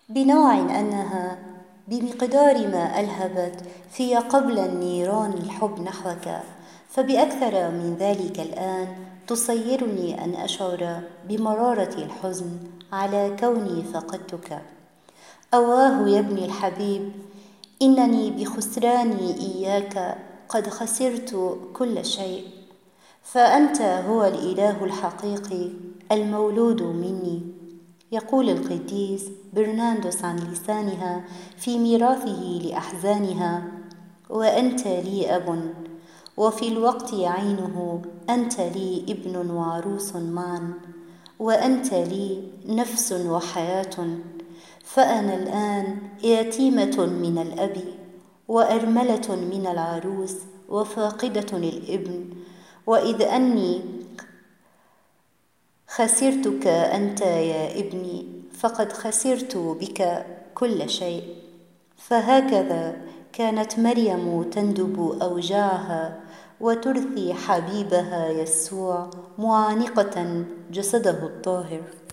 بنوع أنها بمقدار ما ألهبت في قبل النيران الحب نحوك، فبأكثر من ذلك الآن تصيرني أن أشعر بمرارة الحزن على كوني فقدتك. أواه يا ابني الحبيب، إنني بخسراني إياك قد خسرت كل شيء، فأنت هو الإله الحقيقي المولود مني. يقول القديس برناردوس عن لسانها في ميراثه لأحزانها: وأنت لي أب، وفي الوقت عينه أنت لي ابن وعروس معا، وأنت لي نفس وحياة. فأنا الآن يتيمة من الأب، وأرملة من العروس، وفاقدة الابن. وإذ أني خسرتك أنت يا ابني، فقد خسرت بك كل شيء. فهكذا كانت مريم تندب أوجاعها وترثي حبيبها يسوع معانقة جسده الطاهر.